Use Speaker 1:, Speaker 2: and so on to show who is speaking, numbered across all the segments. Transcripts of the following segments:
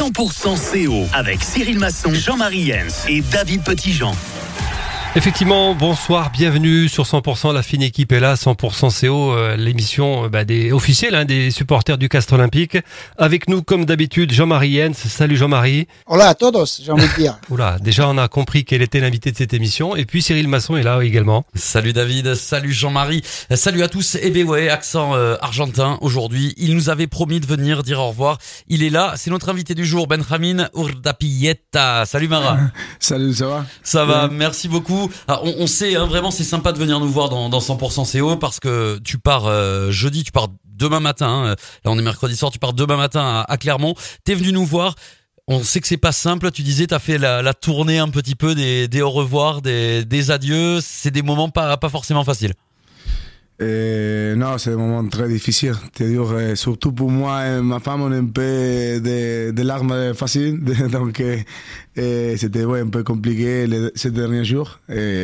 Speaker 1: 100% CO avec Cyril Masson, Jean-Marie Jens et David Petitjean.
Speaker 2: Effectivement, bonsoir, bienvenue sur 100%, la fine équipe est là, 100% CO, l'émission des officiels, des supporters du Castres Olympique. Avec nous, comme d'habitude, Jean-Marie Jens. Salut Jean-Marie.
Speaker 3: Hola a todos, j'ai envie de dire.
Speaker 2: Oula, déjà on a compris quel était l'invité de cette émission. Et puis Cyril Masson est là également.
Speaker 4: Salut David, salut Jean-Marie, salut à tous. Eh bien ouais, accent argentin aujourd'hui. Il nous avait promis de venir dire au revoir. Il est là, c'est notre invité du jour, Benjamin Urdapilleta. Salut Mara.
Speaker 5: Salut, ça va?
Speaker 4: Ça va, merci beaucoup. Alors, on sait, vraiment, c'est sympa de venir nous voir dans 100% CO parce que tu pars jeudi, tu pars demain matin. Là, on est mercredi soir, tu pars demain matin à Clermont. T'es venu nous voir. On sait que c'est pas simple. Tu disais, t'as fait la tournée un petit peu des au revoir, des adieux. C'est des moments pas forcément faciles.
Speaker 5: Non, c'est un moment très difficile. C'est-à-dire, surtout pour moi et ma femme, on est un peu des larmes faciles. Donc, c'était un peu compliqué ces derniers jours.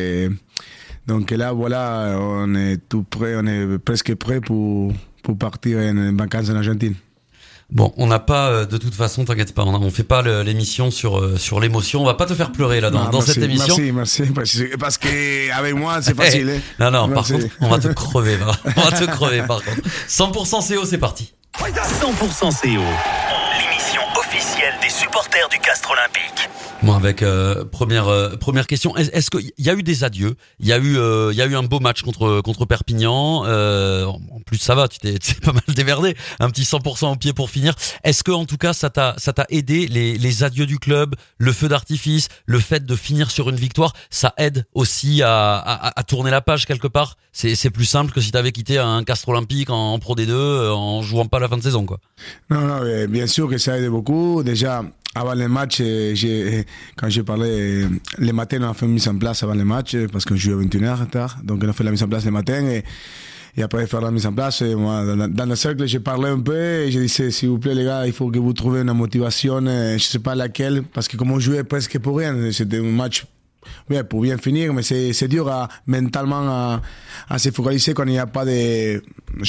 Speaker 5: Donc là, voilà, on est tout prêt, on est presque prêt pour partir en vacances en Argentine.
Speaker 4: Bon, on n'a pas, de toute façon, t'inquiète pas, on fait pas l'émission sur l'émotion. On va pas te faire pleurer là dans cette émission.
Speaker 5: Merci, parce que avec moi c'est facile.
Speaker 4: Non, par contre, on va te crever. On va te crever par contre. 100% CO, c'est parti.
Speaker 1: 100% CO, l'émission officielle des supporters du Castres Olympique.
Speaker 4: Moi, avec première question, est-ce qu'il y a eu des adieux? Il y a eu un beau match contre Perpignan. En plus, ça va, tu t'es pas mal démerdé. Un petit 100% au pied pour finir. Est-ce que en tout cas, ça t'a aidé les adieux du club, le feu d'artifice, le fait de finir sur une victoire, ça aide aussi à tourner la page quelque part. C'est plus simple que si t'avais quitté un Castres Olympique en Pro D2 en jouant pas la fin de saison, quoi.
Speaker 5: Non, bien sûr que ça aide beaucoup. Déjà, avant le match, quand j'ai parlé, le matin, on a fait une mise en place avant le match, parce qu'on joue à 21h tard. Donc, on a fait la mise en place le matin et après faire la mise en place, moi, dans le cercle, j'ai parlé un peu et j'ai dit, s'il vous plaît, les gars, il faut que vous trouviez une motivation, je sais pas laquelle, parce que comme on jouait presque pour rien, c'était un match pour bien finir, mais c'est dur mentalement à se focaliser quand il n'y a pas de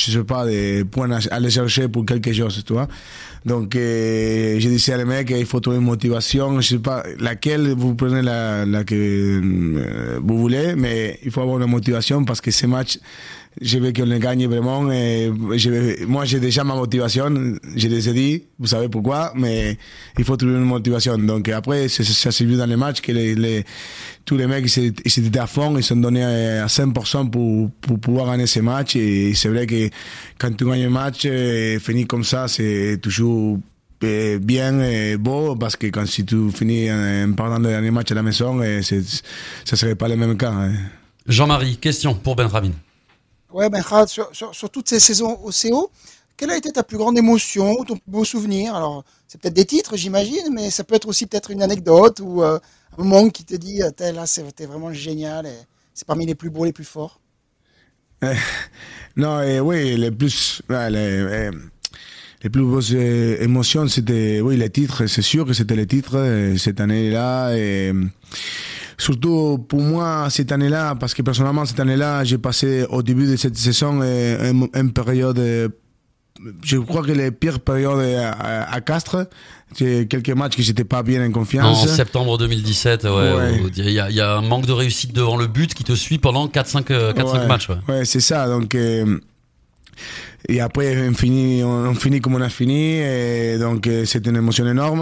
Speaker 5: points à aller chercher pour quelque chose, tu vois. Donc, je disais à les mecs, il faut trouver une motivation, je sais pas laquelle, vous prenez la que vous voulez, mais il faut avoir une motivation parce que ces matchs, je veux qu'on les gagne vraiment. Et moi, j'ai déjà ma motivation. Je les ai dit, vous savez pourquoi, mais il faut trouver une motivation. Donc après, ça s'est vu dans les matchs que tous les mecs, ils étaient à fond, ils se sont donnés à 100% pour pouvoir gagner ces matchs. Et c'est vrai que quand tu gagnes un match, finir comme ça, c'est toujours bien et beau, parce que si tu finis en perdant le dernier match à la maison, ça serait pas le même cas.
Speaker 4: Jean-Marie, question pour Benjamin.
Speaker 3: Ouais, sur toutes ces saisons au CO, quelle a été ta plus grande émotion ou ton plus beau souvenir? Alors, c'est peut-être des titres, j'imagine, mais ça peut être aussi peut-être une anecdote ou un moment qui te dit, là, c'était vraiment génial et c'est parmi les plus beaux, les plus forts.
Speaker 5: Non, oui, les plus grosses émotions, c'était, oui, les titres, c'est sûr que c'était les titres cette année-là. Et surtout pour moi, cette année-là, parce que personnellement, cette année-là, j'ai passé au début de cette saison une période, je crois que les pires périodes à Castres. C'est quelques matchs que j'étais pas bien en confiance.
Speaker 4: En septembre 2017, il y a un manque de réussite devant le but qui te suit pendant 4-5 matchs.
Speaker 5: Ouais, c'est ça. Donc, et après, on finit comme on a fini. Et donc, c'est une émotion énorme.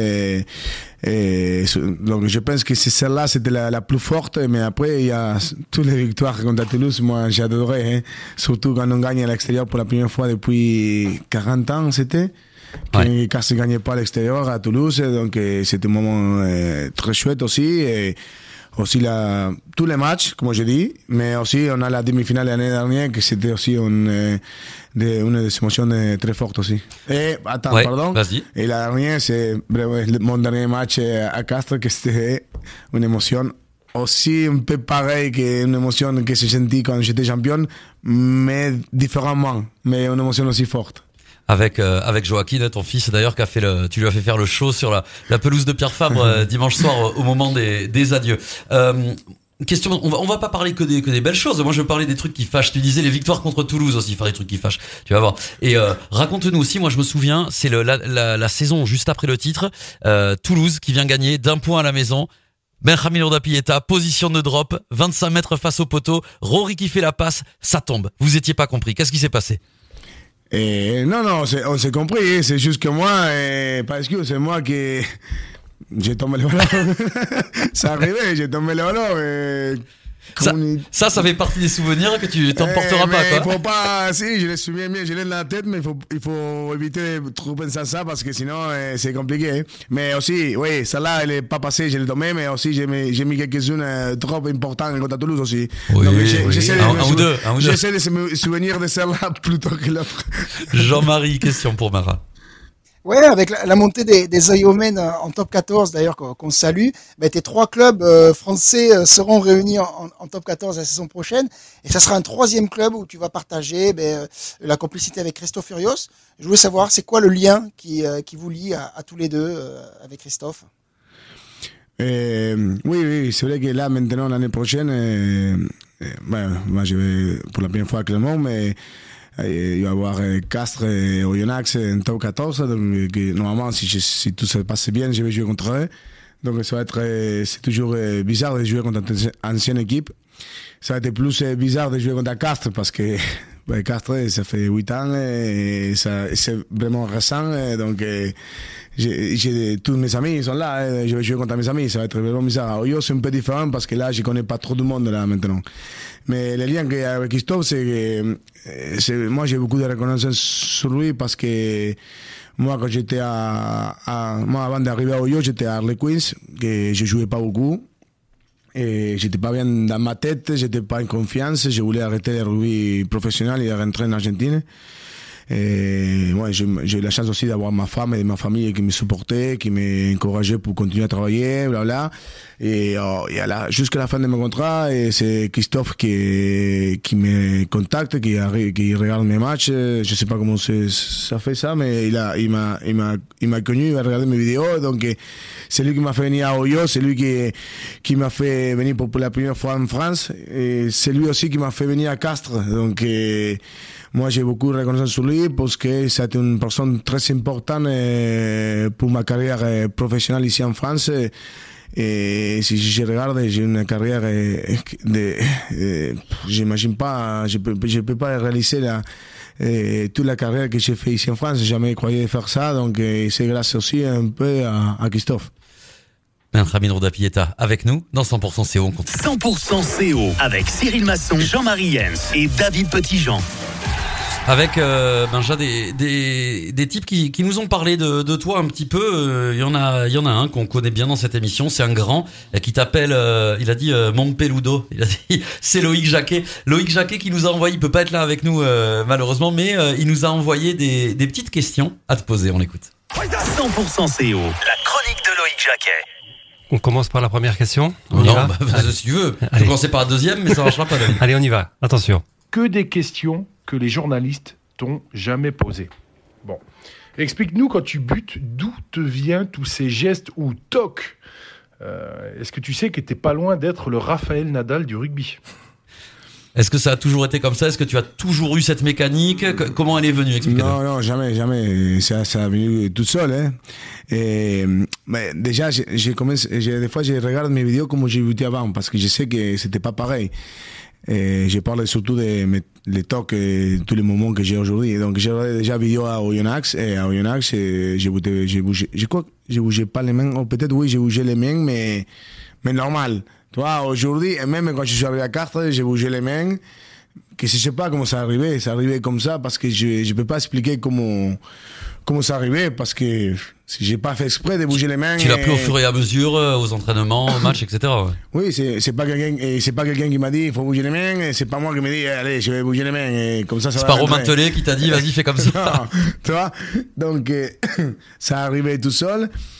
Speaker 5: Donc, je pense que celle-là, c'était la plus forte. Mais après, il y a toutes les victoires contre Toulouse. Moi, j'adorais. Surtout quand on gagne à l'extérieur pour la première fois depuis 40 ans, c'était. Car ne gagnait pas à l'extérieur à Toulouse. Donc, c'était un moment très chouette aussi. Et aussi tous les matchs, comme je dis, mais aussi on a la demi-finale l'année dernière, que c'était aussi une des émotions très fortes aussi. Et, pardon.
Speaker 4: Vas-y.
Speaker 5: Et la dernière, c'est mon dernier match à Castres, que c'était une émotion aussi un peu pareille qu'une émotion que j'ai sentie quand j'étais champion, mais différemment, mais une émotion aussi forte.
Speaker 4: Avec Joaquin, ton fils d'ailleurs, tu lui as fait faire le show sur la pelouse de Pierre Fabre dimanche soir au moment des adieux. question, on va pas parler que des belles choses. Moi, je veux parler des trucs qui fâchent. Tu disais les victoires contre Toulouse aussi, faire des trucs qui fâchent. Tu vas voir. Et raconte-nous aussi. Moi, je me souviens, c'est la saison juste après le titre. Toulouse qui vient gagner d'1 point à la maison. Benjamin Urdapieta, position de drop, 25 mètres face au poteau. Rory qui fait la passe, ça tombe. Vous étiez pas compris. Qu'est-ce qui s'est passé?
Speaker 5: Non, on s'est compris. C'est juste que moi, parce que c'est moi qui j'ai tombé le ballon. Ça arrivait, j'ai tombé le ballon.
Speaker 4: Ça fait partie des souvenirs que tu t'emporteras pas, quoi.
Speaker 5: Il faut pas, si, je le souviens bien, je l'ai dans la tête, mais il faut éviter de trop penser à ça parce que sinon, c'est compliqué. Mais aussi, oui, celle-là, elle est pas passée, je l'ai tombée, mais aussi, j'ai mis quelques-unes trop importantes contre Toulouse aussi.
Speaker 4: Oui,
Speaker 5: donc,
Speaker 4: j'essaie
Speaker 5: de me souvenir de celle-là plutôt que l'autre.
Speaker 4: Jean-Marie, question pour Mara.
Speaker 3: Ouais, avec la montée des Oilmen en top 14, d'ailleurs, qu'on salue, tes 3 clubs français seront réunis en top 14 la saison prochaine. Et ça sera un 3e club où tu vas partager la complicité avec Christophe Furios. Je voulais savoir, c'est quoi le lien qui vous lie à tous les deux avec Christophe?
Speaker 5: Oui, c'est vrai que là, maintenant, l'année prochaine, moi, je vais pour la première fois à Clermont, mais il va y avoir Castres et Oyonnax en top 14. Donc, normalement, si tout se passe bien, je vais jouer contre eux. Donc, ça va être, c'est toujours bizarre de jouer contre une ancienne équipe. Ça va être plus bizarre de jouer contre Castres parce que Castres, ça fait 8 ans et c'est vraiment récent. Donc, j'ai tous mes amis, ils sont là. Je vais jouer contre mes amis. Ça va être vraiment bizarre. À Oyo, c'est un peu différent parce que là, je connais pas trop de monde là maintenant. Mais le lien qu'il y a avec Christophe, c'est que moi, j'ai beaucoup de reconnaissance sur lui parce que moi, quand j'étais moi, avant d'arriver à Oyo, j'étais à Harlequins, que je jouais pas beaucoup. Et j'étais pas bien dans ma tête, j'étais pas en confiance, je voulais arrêter le rugby professionnel et rentrer en Argentine. Et moi, j'ai eu la chance aussi d'avoir ma femme et ma famille qui me supportaient, qui m'encourageaient pour continuer à travailler, blablabla. Et là, jusqu'à la fin de mon contrat, et c'est Christophe qui me contacte, qui regarde mes matchs. Je sais pas comment ça fait ça, mais il m'a connu, il a regardé mes vidéos. Donc, c'est lui qui m'a fait venir à Oyo, c'est lui qui m'a fait venir pour la première fois en France. Et c'est lui aussi qui m'a fait venir à Castres. Donc, moi, j'ai beaucoup de reconnaissance sur lui parce que c'est une personne très importante pour ma carrière professionnelle ici en France. Et si je regarde, j'ai une carrière j'imagine pas, je peux pas réaliser toute la carrière que j'ai fait ici en France. J'ai jamais croyé faire ça, donc c'est grâce aussi un peu à Christophe.
Speaker 4: Benjamin Urdapieta avec nous dans 100% CO.
Speaker 1: 100% CO avec Cyril Masson, Jean-Marie Jens et David Petitjean.
Speaker 4: Avec Benja des types qui nous ont parlé de toi un petit peu. Il y en a un qu'on connaît bien dans cette émission, c'est un grand qui t'appelle, il a dit mon peludo, il a dit c'est Loïc Jacquet. Loïc Jacquet qui nous a envoyé, il peut pas être là avec nous malheureusement, mais il nous a envoyé des petites questions à te poser, on l'écoute.
Speaker 1: 100% CO, la chronique de Loïc Jacquet.
Speaker 2: On commence par la première question.
Speaker 4: Non, si tu veux. Je vais commencer par la deuxième, mais ça marchera pas.
Speaker 2: Allez, on y va. Attention.
Speaker 6: Que des questions que les journalistes t'ont jamais posées. Bon. Explique-nous, quand tu butes, d'où te viennent tous ces gestes ou tocs. Est-ce que tu sais que t'es pas loin d'être le Raphaël Nadal du rugby?
Speaker 4: Est-ce que ça a toujours été comme ça? Est-ce que tu as toujours eu cette mécanique? Comment elle est venue? Explique-nous.
Speaker 5: Non, jamais. Ça a venu tout seul. Hein. Mais déjà, des fois, je regarde mes vidéos comme j'ai buté avant parce que je sais que c'était pas pareil. Et je parle surtout des tocs et tous les moments que j'ai aujourd'hui. Donc, j'ai regardé déjà vidéo à Oyonnax. Et à Oyonnax, j'ai bougé pas les mains. Ou peut-être, oui, j'ai bougé les mains, mais normal. Tu vois, aujourd'hui, et même quand je suis arrivé à Castres, j'ai bougé les mains. Que je sais pas comment ça arrivait. Ça arrivait comme ça parce que je peux pas expliquer comment ça arrivait parce que si j'ai pas fait exprès de bouger les mains.
Speaker 4: Tu l'as pris au fur et à mesure, aux entraînements, aux matchs, etc. Ouais.
Speaker 5: Oui, c'est pas quelqu'un qui m'a dit il faut bouger les mains. Et c'est pas moi qui me dit allez, je vais bouger les mains. Et comme ça va.
Speaker 4: C'est pas Romain Tellet qui t'a dit vas-y, fais comme ça.
Speaker 5: Non, tu vois. Donc ça arrivait tout seul.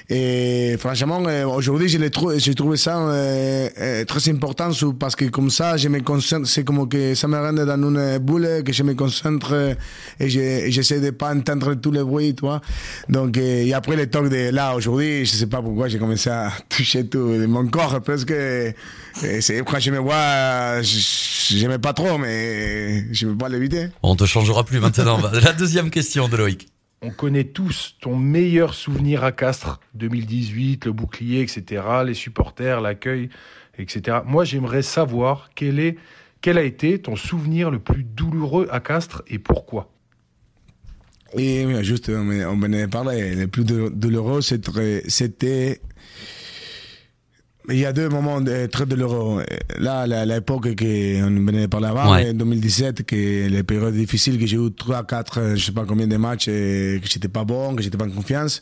Speaker 5: Et franchement, aujourd'hui, j'ai trouvé ça très important parce que comme ça, je me concentre, c'est comme que ça me rend dans une bulle, que je me concentre et j'essaie de pas entendre tous les bruits, tu vois. Donc, et après le talk de là, aujourd'hui, je sais pas pourquoi j'ai commencé à toucher tout mon corps presque. Quand je me vois, j'aimais pas trop, mais je peux pas l'éviter.
Speaker 4: On te changera plus maintenant. La deuxième question de Loïc.
Speaker 6: On connaît tous ton meilleur souvenir à Castres, 2018, le bouclier, etc., les supporters, l'accueil, etc. Moi, j'aimerais savoir quel a été ton souvenir le plus douloureux à Castres et pourquoi.
Speaker 5: Et juste, on venait de parler, le plus douloureux, c'était... Il y a deux moments très douloureux. Là, l'époque qu'on venait de parler avant, en 2017, que les périodes difficiles, que j'ai eu 3, 4, je sais pas combien de matchs, et que j'étais pas bon, que j'étais pas en confiance.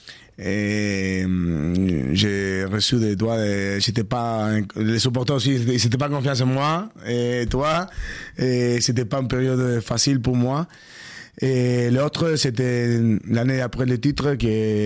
Speaker 5: Et j'ai reçu des doigts, les supporters aussi, ils n'étaient pas confiance en moi, et toi, et c'était pas une période facile pour moi. Et l'autre, c'était l'année après le titre,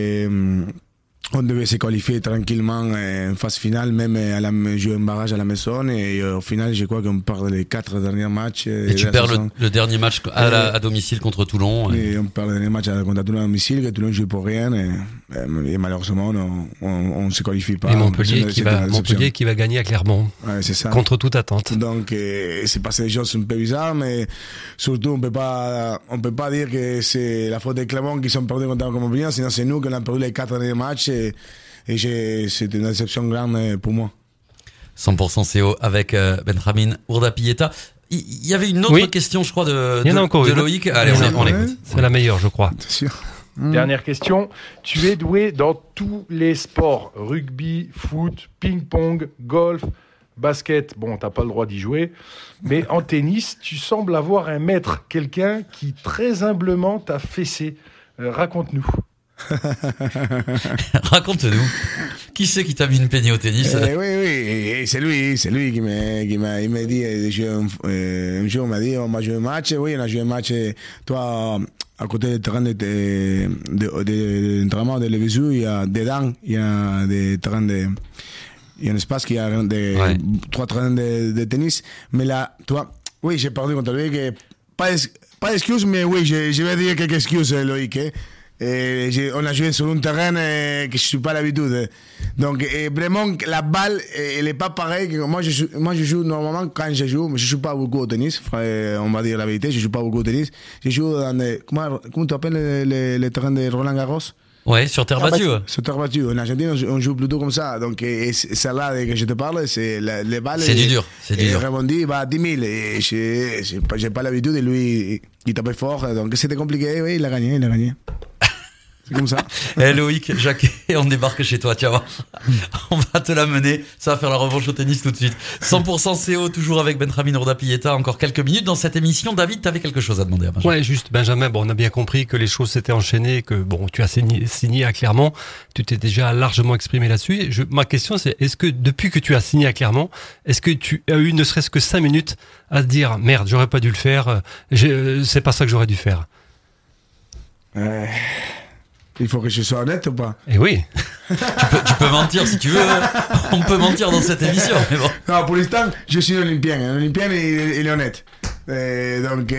Speaker 5: on devait se qualifier tranquillement en phase finale, même jouer un barrage à la maison. Et au final, je crois qu'on perd les 4 derniers matchs.
Speaker 4: Et tu perds le dernier match à domicile contre Toulon.
Speaker 5: Et on perd le dernier match contre Toulon à domicile, que Toulon joue pour rien. Et malheureusement, on ne se qualifie pas.
Speaker 2: Et Montpellier qui va gagner à Clermont.
Speaker 5: Ouais, c'est ça.
Speaker 2: Contre toute attente.
Speaker 5: Donc, c'est passé des choses un peu bizarres, mais surtout, on peut pas dire que c'est la faute des Clermont qui sont perdus contre Montpellier, sinon c'est nous qui avons perdu les 4 derniers matchs. C'est une déception grande pour moi.
Speaker 4: 100% CO avec Benjamin Urdapieta. Il y avait une autre question, je crois, de Loïc. Allez, on l'écoute.
Speaker 2: C'est la meilleure, je crois.
Speaker 5: C'est sûr.
Speaker 6: Dernière question. Tu es doué dans tous les sports. Rugby, foot, ping-pong, golf, basket. Bon, t'as pas le droit d'y jouer. Mais en tennis, tu sembles avoir un maître. Quelqu'un qui, très humblement, t'a fessé. Raconte-nous.
Speaker 4: Raconte-nous. Qui c'est qui t'a mis une peignée au tennis?
Speaker 5: Oui, c'est lui qui m'a dit, un jour, il m'a dit, on va jouer un match. Oui, on a joué un match, toi, à côté du terrain d'entraînement de Lévisu, il y a dedans, il y a des terrains il y a un espace qui a 3 terrains de tennis. Mais là, toi, oui, j'ai perdu contre lui, pas d'excuses, mais oui, je vais dire quelques excuses, Loïc, on a joué sur un terrain que je suis pas l'habitude. Donc, vraiment, la balle, elle est pas pareille. Moi, je joue normalement quand je joue, mais je joue pas beaucoup au tennis. On va dire la vérité, je joue pas beaucoup au tennis. Je joue dans comment tu appelles les terrains de Roland Garros?
Speaker 4: Ouais, sur terre battue.
Speaker 5: Sur terre battue. En Argentine, on joue plutôt comme ça. Donc, celle-là que je te parle, c'est les balles.
Speaker 4: C'est du dur.
Speaker 5: Et rebondit, va à 10 000. Et j'ai pas l'habitude de lui, il tapait fort. Donc, c'était compliqué. Oui, il a gagné. C'est comme ça.
Speaker 4: Loïc, Jacquet, on débarque chez toi, tiens, on va te l'amener, ça va faire la revanche au tennis tout de suite. 100% CO, toujours avec Benjamin Urdapieta, encore quelques minutes dans cette émission. David, t'avais quelque chose à demander à Benjamin.
Speaker 2: Ouais, juste, Benjamin, on a bien compris que les choses s'étaient enchaînées, que tu as signé à Clermont, tu t'es déjà largement exprimé là-dessus. Ma question, c'est, est-ce que depuis que tu as signé à Clermont, est-ce que tu as eu ne serait-ce que 5 minutes à te dire, merde, j'aurais pas dû le faire, c'est pas ça que j'aurais dû faire?
Speaker 5: Il faut que je sois honnête ou pas?
Speaker 2: Eh oui.
Speaker 4: tu peux mentir si tu veux. On peut mentir dans cette émission. Mais bon.
Speaker 5: Non, pour l'instant, je suis olympien. Un olympien, il est honnête. Donc,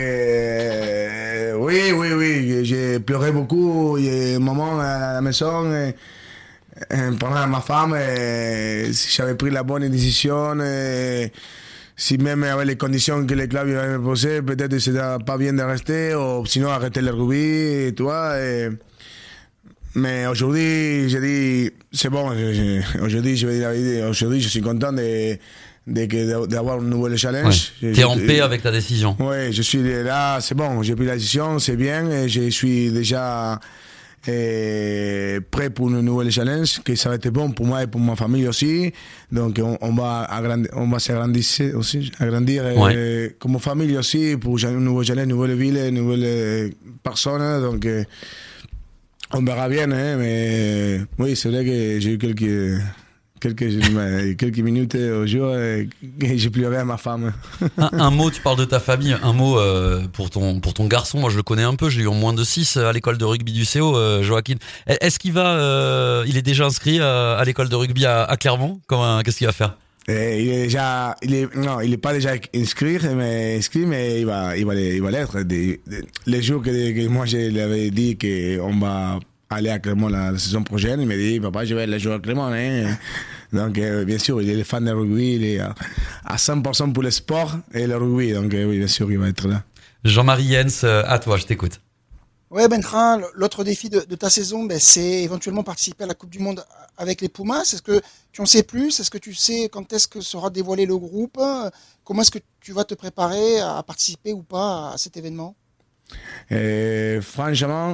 Speaker 5: oui. J'ai pleuré beaucoup. Il y a un moment à la maison, pendant ma femme, si j'avais pris la bonne décision, si même avec les conditions que les clubs avaient posées, peut-être que c'était pas bien de rester, ou sinon arrêter le rugby, et toi. Mais aujourd'hui, j'ai dit, c'est bon, aujourd'hui, je vais dire la vérité, aujourd'hui, je suis content d'avoir un nouvel challenge.
Speaker 4: Ouais. T'es en paix avec ta décision?
Speaker 5: Oui, je suis là, c'est bon, j'ai pris la décision, c'est bien, et je suis déjà prêt pour un nouvel challenge, que ça va être bon pour moi et pour ma famille aussi. Donc, on va s'agrandir aussi, comme famille aussi, pour un nouveau challenge, une nouvelle ville, une nouvelle personne. Donc, on verra bien, mais oui, c'est vrai que j'ai eu quelques minutes au jour et j'ai pleuré à ma femme.
Speaker 4: Un mot, tu parles de ta famille, un mot pour ton garçon. Moi, je le connais un peu. J'ai eu en moins de 6 à l'école de rugby du CO, Joaquin. Est-ce qu'il va, il est déjà inscrit à l'école de rugby à Clermont? Qu'est-ce qu'il va faire?
Speaker 5: Il est pas déjà inscrit, mais il va l'être. Les jours que moi je lui avais dit qu'on va aller à Clermont la saison prochaine, il m'a dit, papa, je vais aller jouer à Clermont, hein. Donc, bien sûr, il est fan de rugby, il est à 100% pour le sport et le rugby. Donc, oui, bien sûr, il va être là.
Speaker 4: Jean-Marie Jens, à toi, je t'écoute.
Speaker 3: Ouais, Benra, l'autre défi de ta saison, c'est éventuellement participer à la Coupe du Monde avec les Pumas. Est-ce que tu en sais plus? Est-ce que tu sais quand est-ce que sera dévoilé le groupe? Comment est-ce que tu vas te préparer à participer ou pas à cet événement?
Speaker 5: Franchement,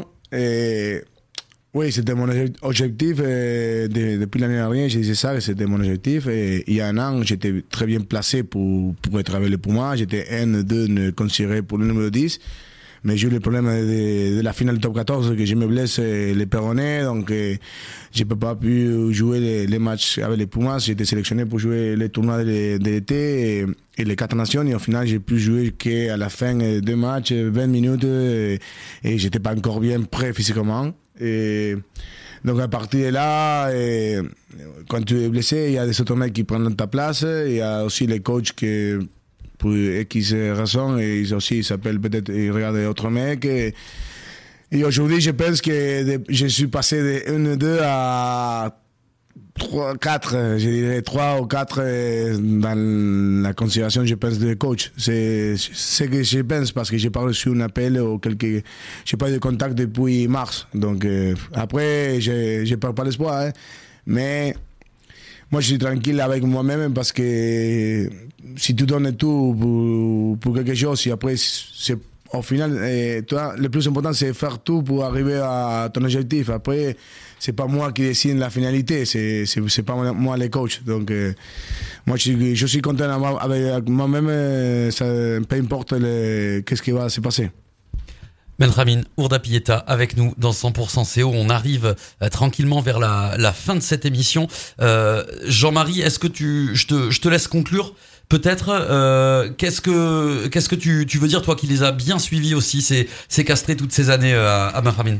Speaker 5: oui, c'était mon objectif. Depuis l'année dernière, je disais ça, que c'était mon objectif. Et il y a un an, j'étais très bien placé pour être avec les Pumas. J'étais 2 considéré pour le numéro 10. Mais j'ai eu le problème de la finale top 14, que je me blesse les péronés, donc je peux pas pu jouer les matchs avec les Pumas. J'ai été sélectionné pour jouer les tournois de l'été et les 4 nations, et au final j'ai pu jouer qu'à la fin 2 matchs, 20 minutes, et j'étais pas encore bien prêt physiquement. Et donc à partir de là, quand tu es blessé, il y a des autres mecs qui prennent ta place, il y a aussi les coachs qui pour X raisons, et ils s'appellent peut-être, ils regardent d'autres mecs. Et aujourd'hui, je pense que je suis passé de 1 2 à 3, 4, je dirais 3 ou 4 dans la considération, je pense, de coach. C'est ce que je pense, parce que j'ai pas reçu un appel ou j'ai pas eu de contact depuis mars. Donc, après, je perds pas l'espoir, hein. Mais moi, je suis tranquille avec moi-même, parce que si tu donnes tout pour quelque chose, et après, au final, toi, le plus important, c'est faire tout pour arriver à ton objectif. Après, c'est pas moi qui décide la finalité, c'est pas moi le coach. Donc, moi, je suis content avec moi-même, peu importe qu'est-ce qui va se passer.
Speaker 4: Benjamin Urdapieta avec nous dans 100% CO. On arrive tranquillement vers la fin de cette émission. Jean-Marie, est-ce que je te laisse conclure peut-être. Qu'est-ce que tu veux dire, toi qui les as bien suivis aussi, ces castrés toutes ces années à Benjamin?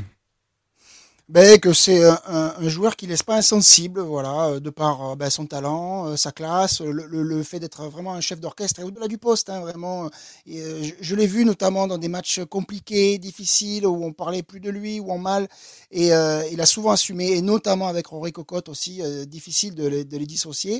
Speaker 3: Que c'est un joueur qui laisse pas insensible, voilà, de par son talent, sa classe, le fait d'être vraiment un chef d'orchestre et au-delà du poste, hein, vraiment. Et, je l'ai vu notamment dans des matchs compliqués, difficiles, où on parlait plus de lui ou en mal, et il a souvent assumé, et notamment avec Rory Cocotte aussi, difficile de les dissocier.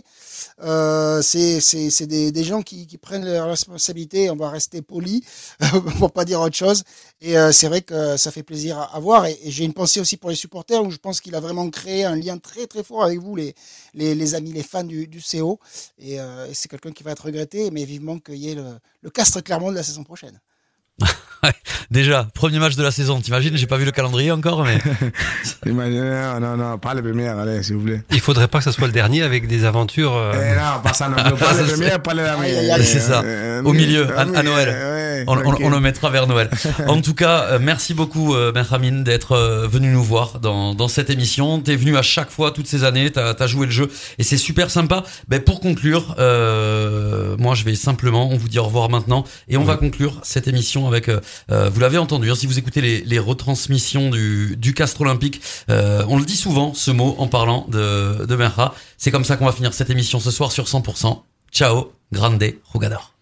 Speaker 3: C'est des gens qui prennent leurs responsabilités, on va rester poli pour pas dire autre chose, et c'est vrai que ça fait plaisir à voir, et j'ai une pensée aussi pour les supporters, où je pense qu'il a vraiment créé un lien très très fort avec vous, les amis, les fans du CO, et c'est quelqu'un qui va être regretté, mais vivement qu'il y ait le Castres Clermont de la saison prochaine.
Speaker 4: Déjà, premier match de la saison, t'imagines, j'ai pas vu le calendrier encore, mais...
Speaker 5: Non, pas le premier, allez, s'il vous plaît.
Speaker 2: Il faudrait pas que ça soit le dernier avec des aventures...
Speaker 5: Non, pas ça non plus, pas le premier, pas le dernier.
Speaker 4: C'est ça, au milieu, à Noël. On le mettra vers Noël. En tout cas, merci beaucoup Benjamin d'être venu nous voir dans cette émission. T'es venu à chaque fois, toutes ces années, t'as joué le jeu, et c'est super sympa. Pour conclure, moi je vais simplement, on vous dit au revoir maintenant, et on va conclure cette émission avec... vous l'avez entendu, hein, si vous écoutez les retransmissions du Castres Olympique, on le dit souvent, ce mot, en parlant de Benja. C'est comme ça qu'on va finir cette émission ce soir sur 100%. Ciao, grande jugador.